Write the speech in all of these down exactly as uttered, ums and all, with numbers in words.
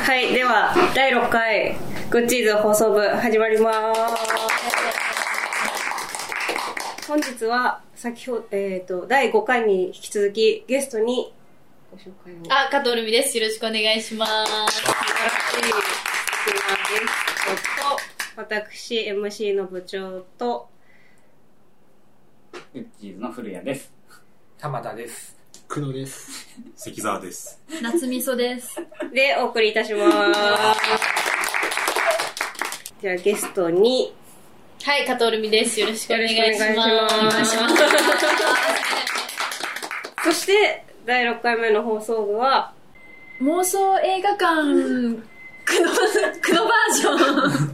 はい、ではだいろっかいグッチーズ放送部始まります。本日は先ほど、えーと、だいごかいに引き続きゲストにご紹介を。 あ、加藤るみです。よろしくお願いします。 素晴らしいゲストと、私 エムシー の部長とグッチーズの古谷です。 玉田です。 久野です。 関澤です。 夏味噌です。 でお送りいたします。じゃあゲストに、 はい、加藤るみです。よろしくお願いします。 そしてだいろっかいめの放送部は妄想映画館久野久野バージョンお願いし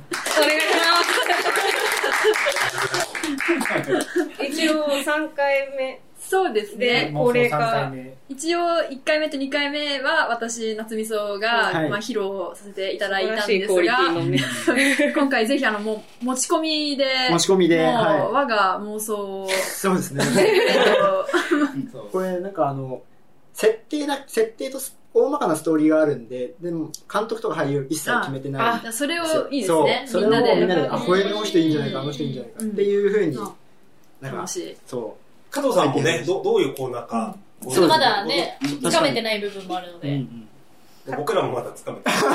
ます一応さんかいめ。 そうですね。 高齢化。 一応いっかいめとにかいめは私夏味噌が、はい、まあ、披露させていただいたんですが、ね、今回ぜひあのもう持ち込みで持ち込みで、 もう、はい、我が妄想をそうですね。これなんかあの設定だ設定と大まかなストーリーがあるんで、でも監督とか俳優一切決めてない。 あ、あそれをいいですね。 そう、それをみんなで、あ、これの人いいんじゃないか、あの人いいんじゃないか、うん、っていう風に、なんか楽しい。 そう。 加藤さんもね、ど, どういうコーナーか、 うん、まだね、つかめてない部分もあるので、うんうん、僕らもまだつかめてない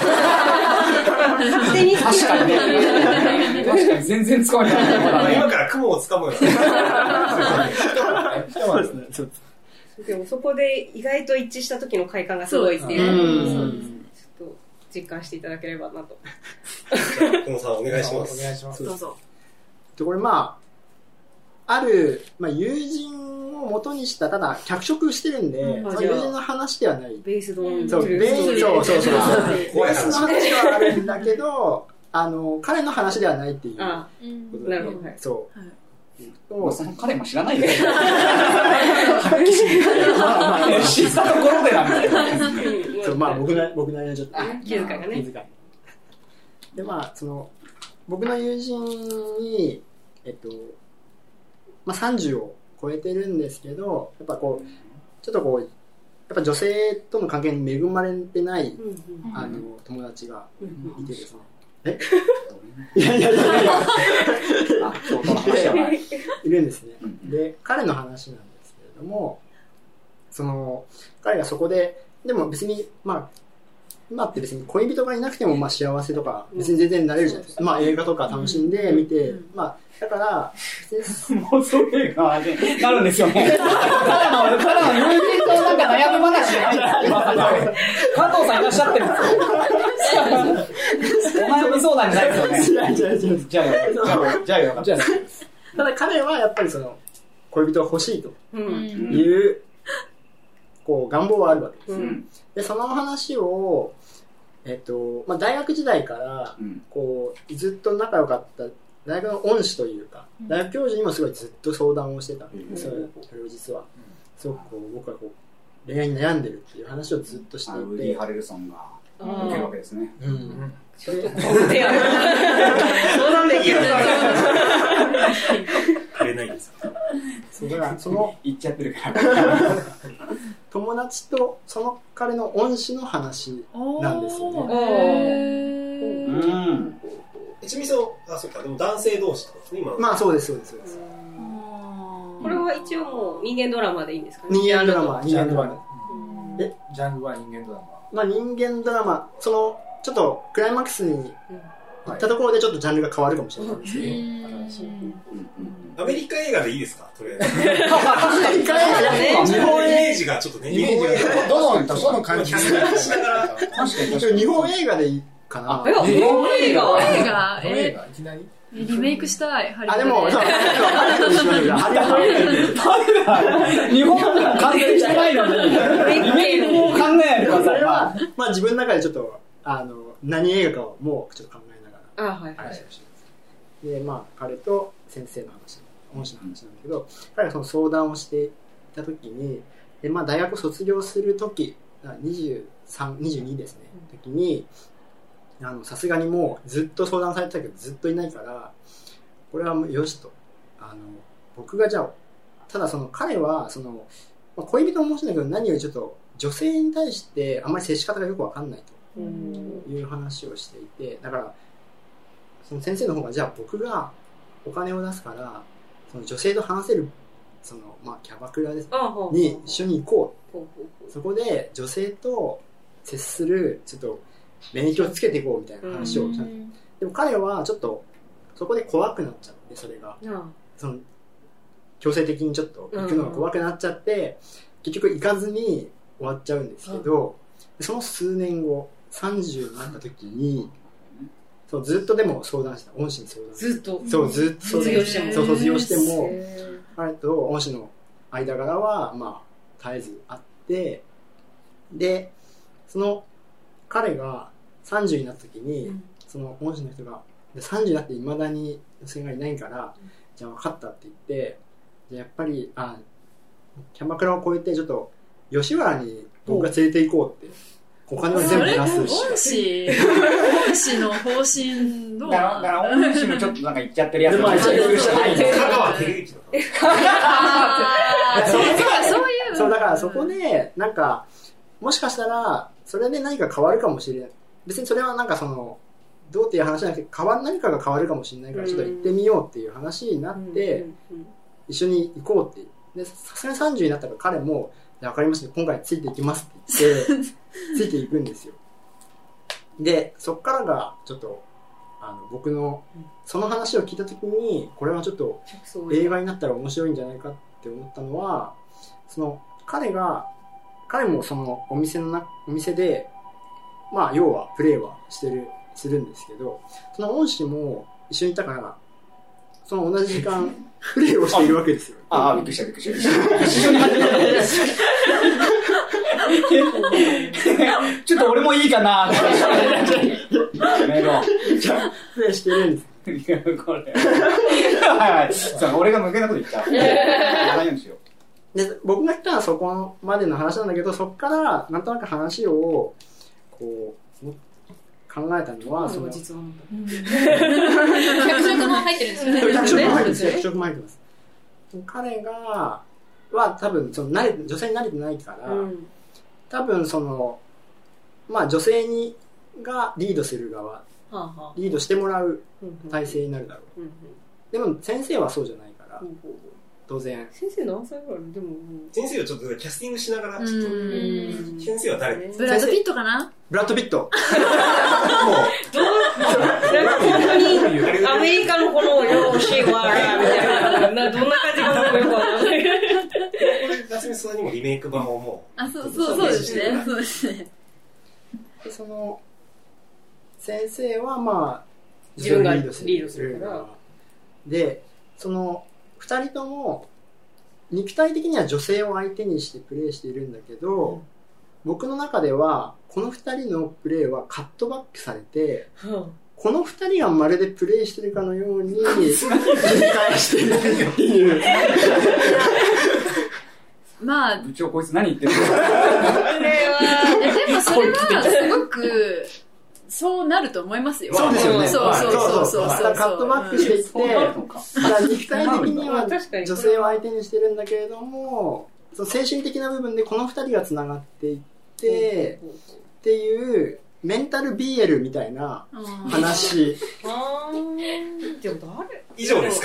確かにね確かに全然つかめてない今から雲をつかむようなそうですね。そうです。 でもそこで意外と一致した時の快感がすごいっていう、そうですね、ちょっと実感していただければなと。 久野さんお願いします。 お願いします。 どうぞ。 でこれまあある、まあ、友人を元にしたただ脚色してるんで、うん、まあ、友人の話ではない。 ベースドオンそうベースそうそうそうベースの話はあるんだけど、あの彼の話ではないっていうことだね。 なるほど、はい、 そう。はいもうその彼も知らないですよ。はっきり知ったところでなんですよ。そう、まあ僕の僕なりのちょっと気遣いがね。 気遣い。でまあその僕の友人にえっとまあさんじゅうを超えてるんですけど、やっぱこうちょっとこうやっぱ女性との関係に恵まれてない、うんうん、あの友達がいてですね。えいやいやいやいやあ、そうその話はないいるんですね。で彼の話なんですけれども、その彼がそこででも別にまあ今って別に恋人がいなくてもまあ幸せとか別に全然なれるじゃないですか、うん、まあ映画とか楽しんで見て、うん、まあだから妄想映画になるんですよね。ただのただの友人となんか悩む話じゃないです。加藤さんいらっしゃってるんですよ。お悩み相談じゃないですよね。 違う違う違う。 じゃあじゃあよかった。 ただ彼はやっぱりその恋人が欲しいという、うん、こう願望はあるわけです、うん、でその話をえっとまあ、大学時代からこうずっと仲良かった大学の恩師というか、うん、大学教授にもすごいずっと相談をしてたんです、うん、それを実は、うん、すごくこう僕はこう恋愛に悩んでるっていう話をずっとしていて、 ウディ・ハレルソンが受けるわけですね。うん、うん、 それ相談できる枯れないですか。 そうだからその言っちゃってるから友達とその彼の恩師の話なんですよね。 うん。一味噌、あ、そうか、でも男性同士とかですね、今。 まあそうですそうですそうです。 これは一応もう人間ドラマでいいんですかね。 人間ドラマ、人間ドラマ。 え、ジャンルは人間ドラマ。 まあ人間ドラマ、そのちょっとクライマックスに行ったところでちょっとジャンルが変わるかもしれないですけど。 アメリカ映画でいいですか、とりあえず。 アメリカ映画ね。 日本イメージがちょっとね、日本映画どのどの感じで。 日本映画でいいかな。 日本映画映画映画いきなりリメイクしたい。 あ、でも、そう、 日本でも完成してないのに、リメイクを考えないでください。 まあ自分の中でちょっと、あの、何映画かをもうちょっと考えながら、 あ、はい、はい。 で、まあ彼と先生の話、恩師の話なんだけど、彼がその相談をしていたときに、で、まあ大学を卒業するとき、にじゅうさん、にじゅうにですね、時に、あの、さすがにもうずっと相談されてたけどずっといないから、これはもうよしと。あの、僕がじゃあ、ただその彼は、その、まあ、恋人も面白いんだけど何よりちょっと女性に対してあんまり接し方がよくわかんないという話をしていて、だからその先生の方がじゃあ僕がお金を出すからその女性と話せるその、まあ、キャバクラです、ね、に一緒に行こう、そこで女性と接するちょっと免疫をつけていこうみたいな話を、うん、でも彼はちょっとそこで怖くなっちゃって、それが、うん、その強制的にちょっと行くのが怖くなっちゃって、うん、結局行かずに終わっちゃうんですけど、うん、その数年後さんじゅうになった時にそうずっとでも相談した恩師に相談ずっとそうずっと卒業してもそう卒業しても彼と恩師の間柄はまあ絶えずあって、でその彼がさんじゅうになった時に、うん、その恩師の人がでさんじゅうになっていまだに女性がいないから、うん、じゃあ分かったって言ってじゃあやっぱりあキャバクラを越えてちょっと吉原に僕が連れて行こうってお金は全部出すし恩師恩師の方針どうだからだから恩師もちょっとなんか言っちゃってるやつも香川照之とかそういうそうだからそこでなんかもしかしたらそれで何か変わるかもしれない、別にそれはなんかそのどうっていう話じゃなくて変わ何かが変わるかもしれないからちょっと行ってみようっていう話になって一緒に行こうってでさすがにさんじゅうになったから彼も分かりました、今回ついていきますって言ってついていくんですよ。でそっからがちょっとあの僕のその話を聞いた時にこれはちょっと映画になったら面白いんじゃないかって思ったのは、その彼が彼もそのお店のなお店でまあ要はプレーはしてるするんですけど、その恩師も一緒にいたからその同じ時間プレーをしているわけですよ。 ああびっくりしたびっくりした一緒に始めたちょっと俺もいいかなメロじゃあプレイしてるんですこれはいはいそう俺が無限なこと言った何ようにしようで僕が言ったのはそこまでの話なんだけど、そこからなんとなく話をこう考えたのはその実は脚色も入ってるんですよね。 脚色も入ってます脚色も入ってます。彼がは多分その慣れ女性に慣れてないから、うん、多分そのまあ女性にがリードする側、はあはあ、リードしてもらう体制になるだろう、うんうん、でも先生はそうじゃないから、うんうん、当然先生何歳ぐらいでも先生はちょっとキャスティングしながらちょっと先生は誰ですか？ ブラッドピットかな？ ブラッドピットもうどうなんか本当にアメリカのこのよーしーわーみたいなどんな感じかよくわからない。 これ夏目さんにもリメイク版をもうあそうそうそうですねそうですね。 でその先生はまあ自分がリードする, するからでそのふたりとも肉体的には女性を相手にしてプレーしているんだけど、うん、僕の中ではこのふたりのプレーはカットバックされて、うん、このふたりがまるでプレーしてるかのように繰り返してるっていうまあ部長こいつ何言ってるのでもそれはすごくそうなると思いますよ。 そうですよね。 そうそうそうそう。 カットバックしていって、肉体的には女性を相手にしてるんだけれども、その精神的な部分でこの二人がつながっていってっていうメンタル ビーエル みたいな話。 あーでも誰？ 以上ですか？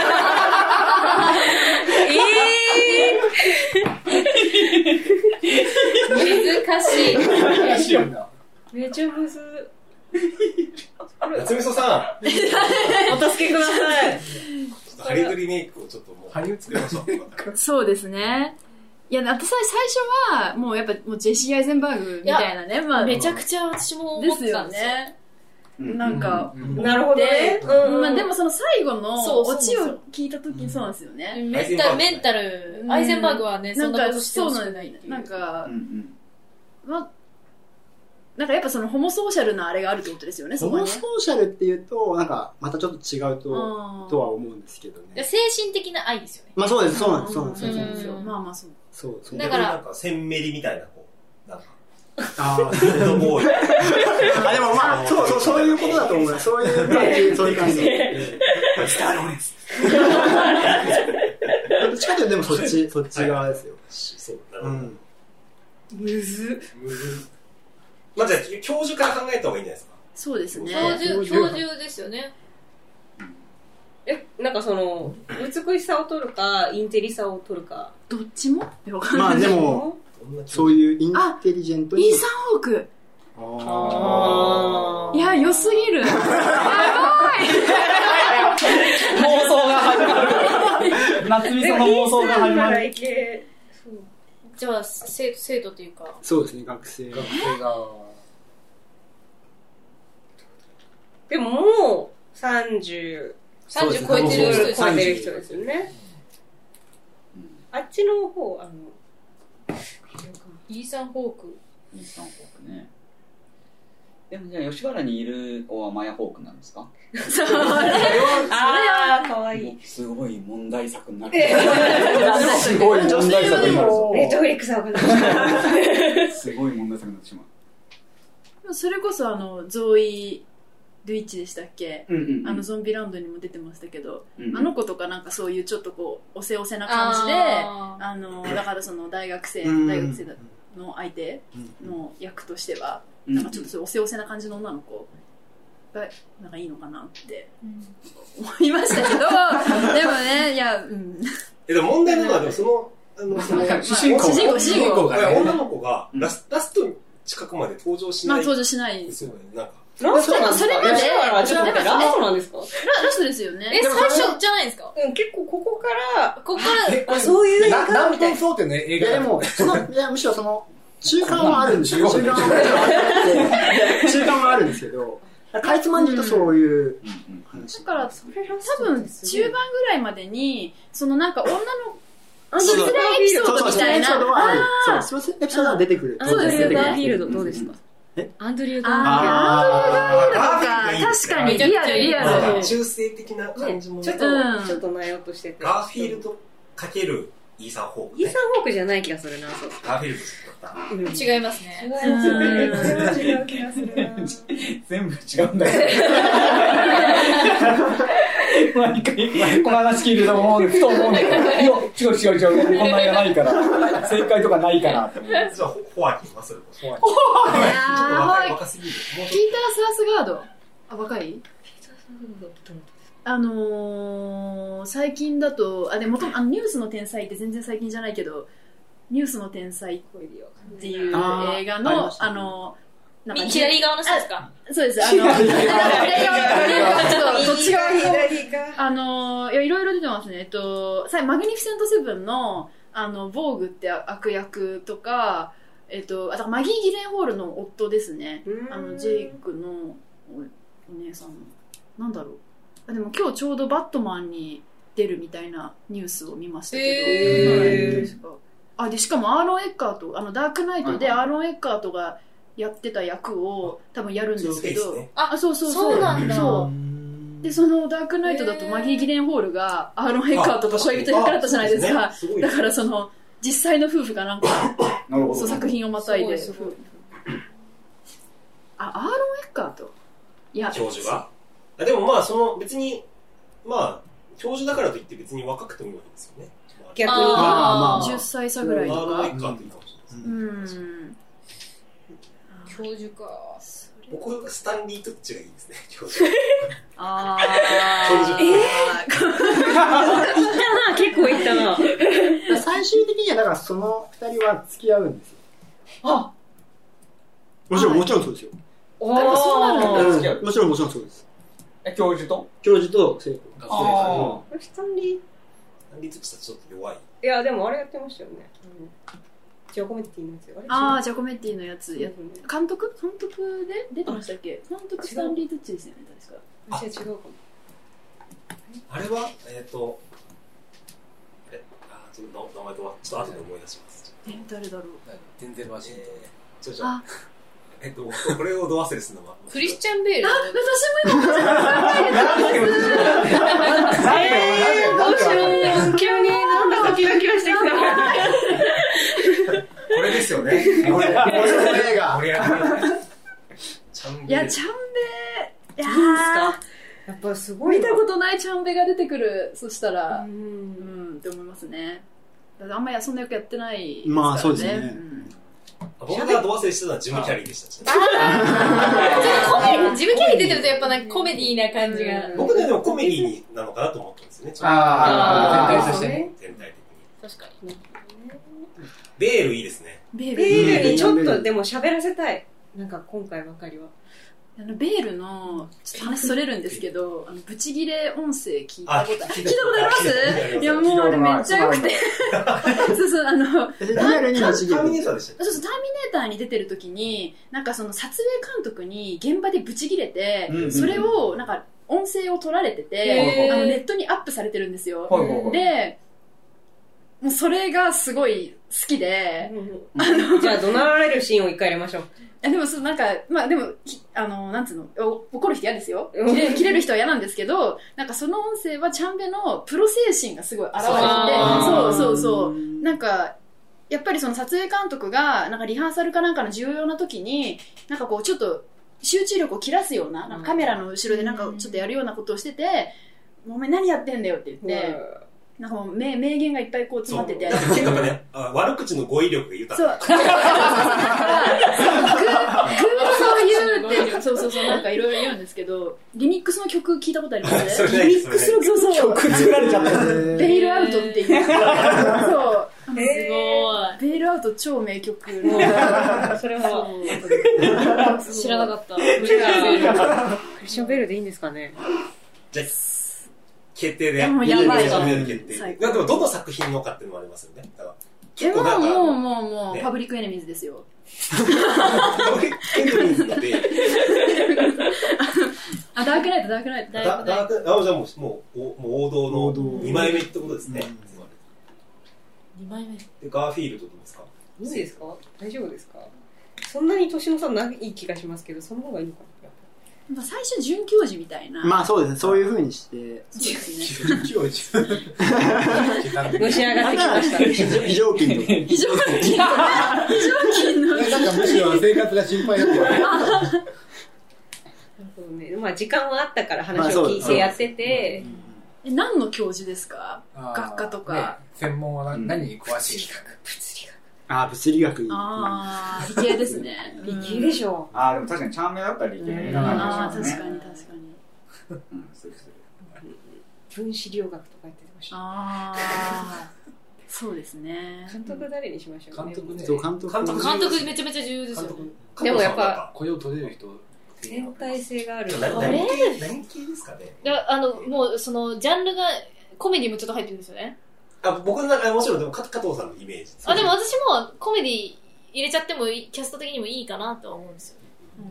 えー、難しい。 難しいんだ。 めちゃむず。 夏みそさん、 お助けください。 ハリウッドリメイクをちょっともうハリウッド作りましょう。 そうですね。いや、私最初はもうやっぱもうジェシー・アイゼンバーグみたいなね、まあめちゃくちゃ私も思ってたんですよね。なんか、 うん、なるほどね。 うん、まあでもその最後のオチを聞いたときにそうなんですよね。 メンタル、メンタル、アイゼンバーグはね、そんなことしてほしくないっていう。 なんか、まあなんかやっぱそのホモソーシャルなあれがあるってことですよね。 ホモソーシャルっていうとなんかまたちょっと違うととは思うんですけどね。 精神的な愛ですよね。 まあそうですそうなんですそうなんですそうなんですよ。 まあまあそうそうそう。 だからなんかセンメリみたいなこうなんかああそういうボーイ。あでもまあそうそうそういうことだと思う。そういう感じそういう感じ。スターローレンス。どっちかというとでもそっちそっち側ですよ。 そうなるほど。 むずむず。 まあじゃあ、教授から考えた方がいいんじゃないですか。 そうですね。 標準、標準ですよね。 え、なんかその、美しさを取るか、インテリさを取るか。 どっちもまあでも、そういうインテリジェントに。 イーサン・ホーク。 あいや、良すぎる。やばい妄想が始まる。夏みその妄想が始まる。 じゃあ、生徒、生徒というか。 そうですね、学生。 学生が。 でももう、さんじゅう、 さんじゅう超えてる人です超えてる人ですよね。あっちの方、あの、 イーサン・ホーク。 イーサン・ホークね。でもじゃあ吉原にいる子はマヤ・ホークなんですか？ それあー、かわいい。 すごい問題作になる。 すごい問題作になるぞ。 ネットフリックスはすごい問題作になってしまう。 それこそあのゾーイ・ルイッチでしたっけ、 うんうんうん、 あのゾンビランドにも出てましたけど、 うんうん、 あの子とかなんかそういうちょっとこうおせおせな感じで、ああのだからその大学生、うん、大学生の相手の役としては、うん、なんかちょっとそういうおせおせな感じの女の子がなんかいいのかなって思いましたけど、でもね、いや、うん。 え、でも問題なのはでもそのあのその主人公主人公主人公が、ね、女の子がラス、ラスト近くまで登場しない。 まあ登場しないですよね。なんか。 ラストなんですか？ それまで、 ラストなんですか？ ラストですよね。 え、最初じゃないですか？ うん、結構ここから、 ここから、 あ、そういう映画何分想定の映画いやでも、その、いやむしろその、中間はあるんですよ。中間はあって、中間はあるんですけど、かいつまんで言うとそういう話。 だから、多分、中盤ぐらいまでに、そのなんか女の、失礼エピソードみたいな。 そう、そう、そう、エピソードは出てくる。 アンドリュー・ガーフィールドどうですか？アンドリュー・ガーフィールド。 あー、ガーフィールドとか、確かにリアル、リアル。 中性的な感じも。 ちょっと、ちょっとなようとしてて。 ガーフィールドかけるイーサン・ホーク。 イーサン・ホークじゃない気がするな、そう。 ガーフィールドだった。違いますね。 違いますよね。違う気がするな。 全部違うんだよ。毎回、この話聞いてても、ふと思うんだけど、いや、違う違う違う、こんな映画ないから、正解とかないからって思う。 実は、ホアキンはそれこそ。ホアキン。 いやー、 若すぎる。 ピーター・サースガード。あ、若い？あのー、最近だと、あ、でも、あのニュースの天才って全然最近じゃないけど、ニュースの天才っていう映画の、あのー、 なんか左側の人ですか？ そうです。あの、左側、ちょっと、どっち側左側。あの、いや、いろいろ出てますね。えっと、さマグニフィセントセブンの、あの、ボーグって悪役とか、えっと、あとマギー・ギレンホールの夫ですね。あの、ジェイクのお姉さん。なんだろう。あ、でも今日ちょうどバットマンに出るみたいなニュースを見ましたけど。 えー、 確かあ、で、しかもアーロン・エッカート、あの、ダークナイトでアーロン・エッカートが、やってた役を多分やるんですけど、 ね、 あ、そうそうそう。 そうなんだ。 そうで、そのダークナイトだとマギー・ギレンホールがアーロン・ヘッカートと恋人役だったじゃないですか。すね、だからその、実際の夫婦がなんか、そう作品をまたいで。あ、アーロン・ヘッカートいや、 教授があでもまあ、その別に、まあ、教授だからといって別に若くてもいいわけですよね。 逆に。 まあ、じゅっさい差ぐらいとか。 アーロン・ヘッカートいいかもしれないですね。 うん。 教授か。 僕はスタンリー・トゥッチがいいですね、教授。 ああ。 教授。 えー、いったな、結構いったな。 最終的にはだからその二人は付き合うんですよ。 あ、 もちろん、もちろんそうですよ。 ああ、そうなんだ。 もちろんもちろんそうです。 え、教授と教授と生徒。 ああ。スタンリー。 スタンリー・トゥッチはちょっと弱い。 いや、でもあれやってましたよね。ジャコメッティのやつ。 ああ、ジャコメッティのやつ。や監督監督で出てましたっけ？監督スタンリー・トゥッチですよね、確か。 あ、違うかも。 あれはえっと、え、あ、ちょっと名前とは、ちょっと後で思い出します。 え、誰だろう。 全然マシン。 ちょちょ。えっと、これをど忘れするのは。 クリスチャン・ベール。 あ、私も今、 どうしよう。急になんだかキラキラしてきた。 これですよね。これ、これ映画。いや、チャンベいややっぱすごい。 見たことないチャンベが出てくる。そしたら、うん、うんって思いますね。だってあんまりそんな役やってないですからね。 まあそうですね。 僕がド忘れしてたのはジム・キャリーでした。 あコメディ、ジム・キャリー出てるとやっぱなんかコメディーな感じが。 僕ね、でもコメディーなのかなと思ったんですよね。 ああ、全体としてね。 全体的に。 確かに。 ベールいいですね。 ベール。 ベールにちょっとでも喋らせたい。なんか今回ばかりは。 あの、ベールの、ちょっと話それるんですけど、あの、ブチギレ音声聞いたことある。聞いたことありますいや、もうあれめっちゃ良くて。そうそう、あの、 リアルにブチギレ。 ターミネーターでしたっけ？ そうそう、ターミネーターに出てる時に、なんかその撮影監督に現場でブチギレて、うんうん、それを、なんか、音声を取られてて、あのネットにアップされてるんですよ。で、もうそれがすごい好きで、 あのじゃあ怒鳴られるシーンを一回やりましょう。 でもそうなんかまあでもあのなんつうの怒る人嫌ですよ。切れ切れる人は嫌なんですけど、なんかその音声はチャンベのプロ精神がすごい現れてて、そうそうそうなんかやっぱりその撮影監督がなんかリハーサルかなんかの重要な時になんかこうちょっと集中力を切らすような、なんかカメラの後ろでなんかちょっとやるようなことをしてて、お前何やってんだよって言って。なんかもう 名, 名言がいっぱいこう詰まってて。 結構ね、悪口の語彙力が豊か。 そう。だからグーそう言うって、そうそうそう、なんかいろいろ言うんですけど、リミックスの曲聞いたことありますリミックスの曲、そうそう。 曲作られちゃった。 ベイルアウトっていう。そう。 すごい。 ベイルアウト超名曲の。 それは知らなかった。 クリスチャン・ベールでいいんですかね。 じゃあ決定で。 もうやばいわ。 決定。でもどの作品のかっていうのもありますよね。だから結構なんかもうもうもう、ね、パブリックエネミーズですよ。 パブリックエネミーズって。 あ、ダークナイト、ダークナイト。 ダークナイト、あ、じゃあもう、もう、もう王道のにまいめってことですね。 にまいめ。 で、ガーフィールドどうですか？ いいですか？大丈夫ですか？そんなに年の差ないい気がしますけど、その方がいいのかな。 最初准教授みたいな。 まあそうですね、そういう風にして。 准教授。 のし上がってきましたね。 非常勤の。 非常勤。非常勤の。 なんかむしろ生活が心配だったよね。 そうね。まあ時間はあったから話を聞いてやってて。 え、何の教授ですか？学科とか。 専門は何に詳しい？ 物理学。 ああ、物理学いい。 ああ、理系ですね。 理系でしょ。 ああ、でも確かにチャンメだったら理系だな。ああ、確かに確かに。 分子量学とか言ってました。 ああ、そうですね。 監督誰にしましょうね。 監督ね。 そう、監督。 監督めちゃめちゃ重要ですよ。 でもやっぱ雇用取れる人。 全体性がある。 何系何系ですかね。 いや、あの、もうそのジャンルがコメディもちょっと入ってるんですよね。 あ、僕の中でもちろんでも加藤さんのイメージ。 あ、でも私もコメディ入れちゃってもいい、キャスト的にもいいかなとは思うんですよ。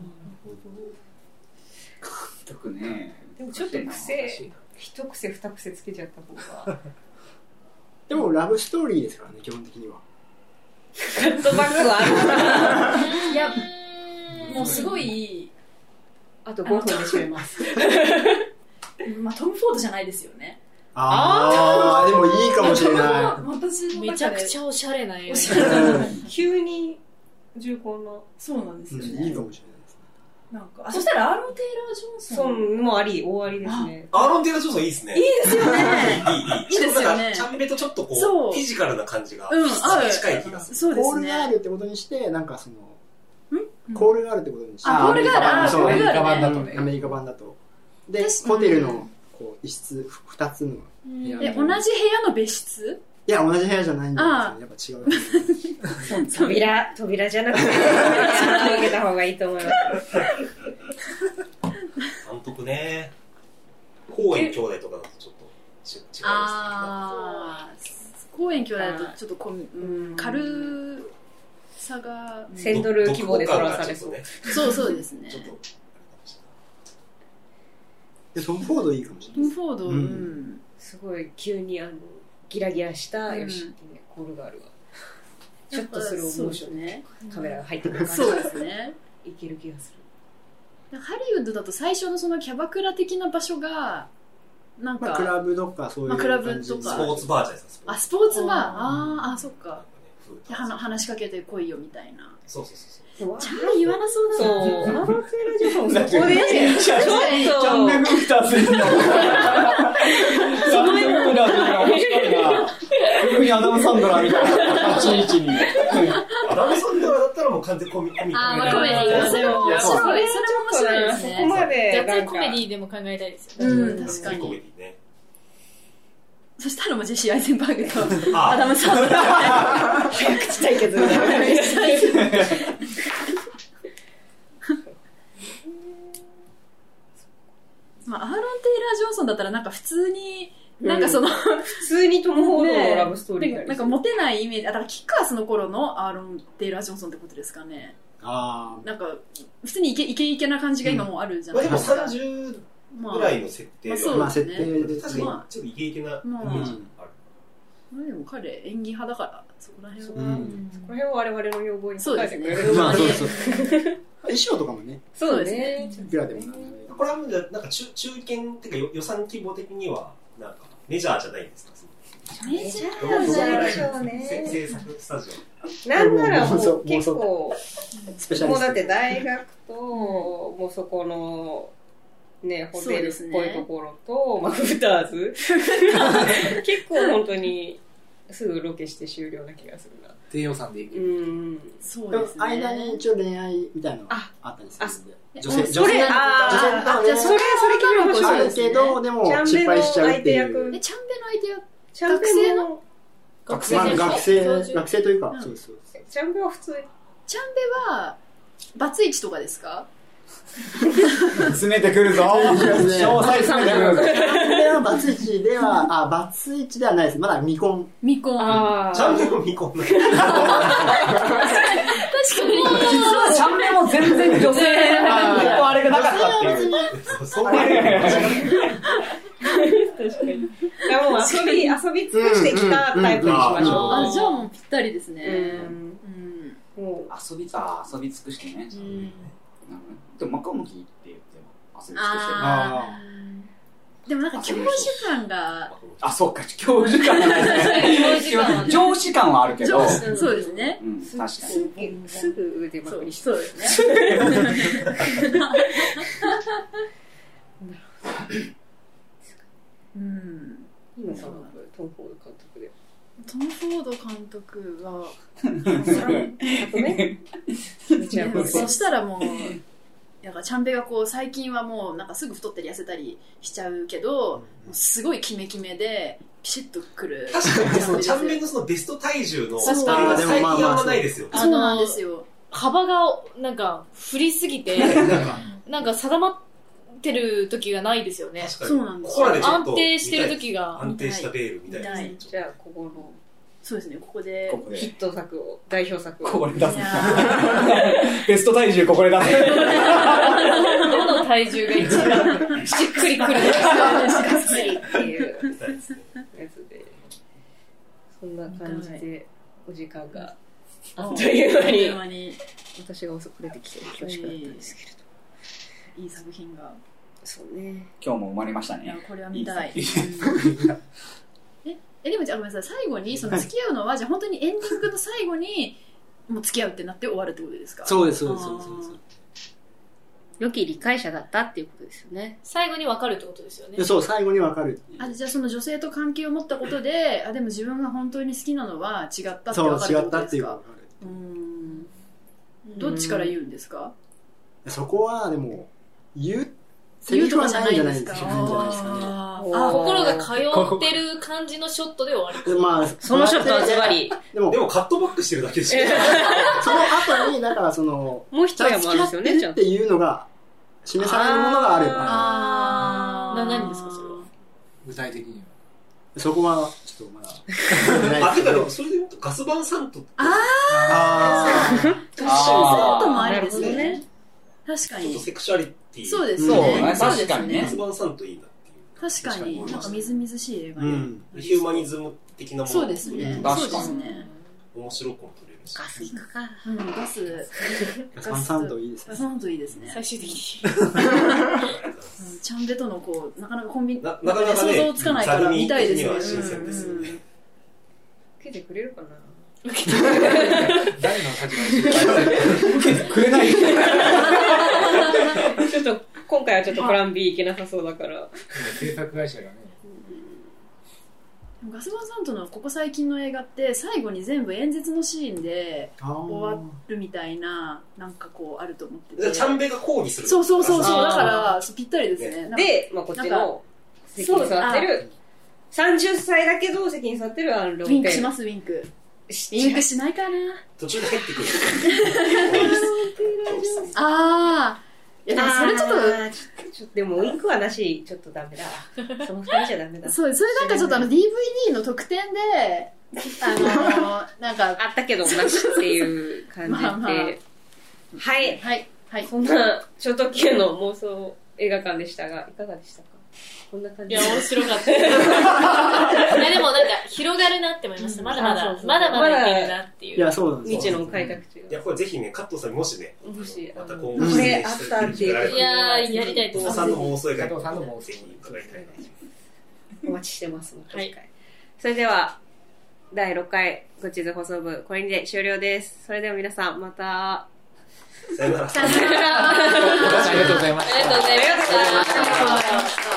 監督ね。 でもちょっと癖、一癖二癖つけちゃった方が。 でもラブストーリーですからね、基本的には。 カットバックはある。 いや、もうすごい、 あとごふんで締めます。 まあトム・フォードじゃないですよね。 ああ、でもいいかもしれない。 私めちゃくちゃおしゃれな映画。急に重厚な。 そうなんですよね。 いいかもしれないですね。 なんか、あ、そしたらアーロン・テイラー・ジョンソン。 そう、もうあり、大ありですね。 アーロン・テイラー・ジョンソンいいですね。 いいですよね。 いい、いい、いい。 いいですよね。 チャンベとちょっとこう、フィジカルな感じが、 うん、 近い気がする。 そうですね。 コールがあるってことにして、なんかその、コールがあるってことにして。 あ、コールがある。 アメリカ版だとね。 アメリカ版だと。で、ホテルの、こう、一室、二つの。 え、同じ部屋の別室？ いや、同じ部屋じゃないんだけど、やっぱ違う。 扉、扉じゃなくて、開けた方がいいと思います。 監督ね。公園兄弟とかだとちょっと違いますね。 ああ、公園兄弟だとちょっとこう、うん、軽さが。 せんドル規模で取らされそう。 そうそうですね。 トム・フォードいいかもしれない。 トム・フォード、うん。 すごい急にあのギラギラしたよし、コールがあるわ。ちょっとスローモーションね、カメラが入ってくる感じ。 そうですね。 いける気がする。ハリウッドだと最初のそのキャバクラ的な場所がなんか、 まあ、クラブとかそういう感じ、まあ、クラブとかスポーツバーじゃないですか。 あ、スポーツバー。ああ、そっか。話しかけてこいよみたいな。 そうそうそう。 じゃあ言わなそうだな。 そう。アーロン・テイラー・ジョンソンそこでちょっとチャンベグフターするの。チャンベグフターするの面白いな。逆にアダム・サンドラーみたいな立ち位置に。 アダム・サンドラーだったら完全コミコミあー、まあコメディー。 それも面白い。それも面白いですね。 そこまで。 じゃあ、コメディーでも考えたいですよね。 うん、確かに。 コメディね。 そしたらもうジェシー・アイゼンバーグとあアダム・サンドラー。 口対決みたいな。 まあ、アーロン・テイラー・ジョンソンだったらなんか普通に、なんかその、 普通にトム・ホードのラブストーリーね、なんかモテないイメージ、だからキックアスの頃のアーロン・テイラー・ジョンソンってことですかね。 あなんか、普通にイケイケイケな感じが今もうあるじゃまあでもないですか。 さんじゅうぐらいの設定まあ、 が、 まあ、 まあそうですね。 設定です確かにちょっとイケイケなイメージある。 まあでも彼演技派だから、そこら辺は。 うん。 これを我々の要望に応えてくれる。 まあそうそう。衣装とかもね、 そうですね。 いくらでもなんで。 これはなんか中中堅っていうか予算規模的にはなんかメジャーじゃないんですか？ メジャどこーじゃないでしょうね。 制作スタジオ。 なんならももうう結構、 スペシャリスト。 もうだって大学と、もうそこの、ね、ホテルっぽいところと、まあ、フターズ。結構本当に、すぐロケして終了な気がするな。 低予算でいけうる。 ん。 そうですね。 間に一応恋愛みたいなのがあったりするんで。女性、 あ女性、女性あー、じゃあそれ、それ聞いてほしいあるですけど、でも失敗しちゃうっていう。 え、チャンベの相手はチャンベの学生まあ学生、学生というか、 うんそうですそうです。 チャンベは普通に。 チャンベは、バツイチとかですか？ 詰めてくるぞ。詳細詰めてくるぞ。 これはバツイチでは、あ、バツイチではないです。まだ未婚。 未婚。 あちゃんと未婚な。 確かに。 実はチャンネルも全然女性のあれがなかったっていう。 そういう。 確かに。いやもう遊び、遊び尽くしてきたタイプにしましょう。 あ、じゃあもうぴったりですね。 うん。もう、 遊び、あ、遊び尽くしてね。でも、マカモキって言っても遊び尽くしてる。 あーでもなんか教授感が、 あ、そうか、教授感がないですね。上司感はあるけど。 そうですね。 うん、確かに。 すぐ腕まくりして。 そうですね。うん。 今さ、トム・フォード監督で。 トム・フォード監督は、そしたらもう、なんかチャンベがこう最近はもうなんかすぐ太ったり痩せたりしちゃうけど、すごいキメキメでピシッとくる。 確かにそのチャンベのそのベスト体重のそうあれが最近あんまないですよ。 そうなんですよ。 幅がなんか振りすぎて、なんか定まってる時がないですよね。 そうなんですよ。 安定してる時が。 安定したベールみたいな。 じゃあここの。 そうですね、ここでヒット作を、代表作を。 ここで出す。ベスト体重ここで出す。 どの体重が一番しっくりくるのか。 しっくりっていうやつで。そんな感じで、お時間があっという間に、私が遅く出てきて恐縮だったんですけれど。 いい作品が。 そうね。 今日も生まれましたね。 いや、これは見たい。え、でもじゃあごめんなさい、最後にその付き合うのは、じゃあ本当にエンディングの最後にもう付き合うってなって終わるってことですか？ そうです、そうです、そうです。 良き理解者だったっていうことですよね。 最後に分かるってことですよね。 そう、最後に分かる。 あ、じゃあその女性と関係を持ったことで、あ、でも自分が本当に好きなのは違ったって分かるってことですか？そう、違ったっていう分かる。うん。どっちから言うんですか？ そこは、でも、言うセリフはないんじゃないですか。 あ、心が通ってる感じのショットで終わり。 まあ、 そのショットはズバリ。 でも、でもカットバックしてるだけでしょ。 その後に、だからその、 もう一山あるんですよね、 ちゃんと。っていうのが、示されるものがあれば。 あー。何ですか、それは。 具体的には。 そこは、ちょっとまだ。 あ、てかでも、それで言うとガスバンサントって。 あー。ガスバンサントもありですね。確かに。 ちょっとセクシュアリティ。 そうですね。 確かにね。 ガスバンサントいいなっていう。 確かに、なんかみずみずしい映画ね。ヒューマニズム的なもの。 そうですね。 確かにね。 面白くも撮れるし。 ガスいくか。 うん、ガス。 ガスサンドいいですね。 ガスサンドいいですね。 最終的に。 チャンベとのこう、なかなかコンビニ、 なかなか想像つかないから見たいですね。 新鮮ですよね。 受けてくれるかな？ 誰の立場に受けてくれないちょっと今回はちょっとプラン B いけなさそうだから。 制作会社がね。 ガスマン・サントのここ最近の映画って最後に全部演説のシーンで終わるみたいな、なんかこうあると思ってて。 じゃあチャンベが抗議する。 そうそうそうそう、だからぴったりですね。 で、まあこっちの席に座ってるさんじゅっさいだけど席に座ってるアン・ローペン。 ウィンクします、ウィンク。ウィンクしないかな。 途中で入ってくる。 あー。いや、でもそれちょっと、 ちょっとでもウィンクはなし、ちょっとダメだ。その二人じゃダメだ。 そう、それなんかちょっとあの ディーブイディー の特典で、あのー、なんか。 あったけどなしっていう感じで。まあまあ、はい。 はい。はい。 そんな超特急の妄想映画館でしたが、いかがでしたか？こんな感じ。 いや、面白かった。いや、でもなんか、広がるなって思いました。まだまだ、そうそうそうまだまだいけるなっていう。 いや、そうなんです。 未知の開拓地が。 いや、これぜひね、カットさんもしね、 もし、 また今後、これあったっていう。 いやー、やりたいと思います。 加藤さんの妄想映画、 加藤さんの妄想ぜひ伺いたいな。 お待ちしてます。 はい。 それでは、だいろっかい、ご地図放送部、これにて終了です。それでは皆さん、また、 さよなら。 さよなら。 ありがとうございました。 ありがとうございました。